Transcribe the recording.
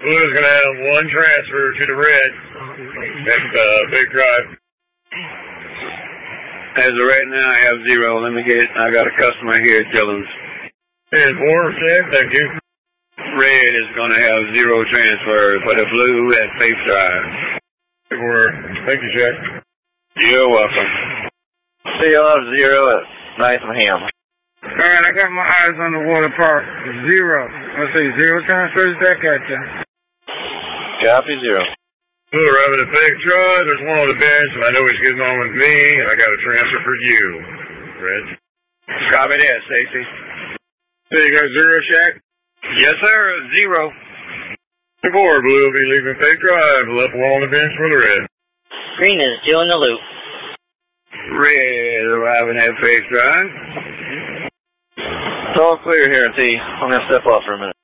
Blue's going to have one transfer to the red. That's big drive. As of right now, I have 0. I got a customer here at Dillon's. And 4, check, thank you. Red is going to have 0 transfer for the blue at safe drive. Thank you, Jack. You're welcome. CL 0 at Nottingham. Alright, I got my eyes on the water park. 0. Let's see, 0 transfers back at you. Copy 0. Blue arriving at fake drive. There's one on the bench, and I know he's getting on with me, and I got a transfer for you. Red. Copy that, Stacy. So you got 0, Shaq? Yes, sir. 0. 4, Blue will be leaving fake drive. Left wall on the bench for the red. Green is doing the loop. Red arriving at fake drive. It's all clear here, T. I'm going to step off for a minute.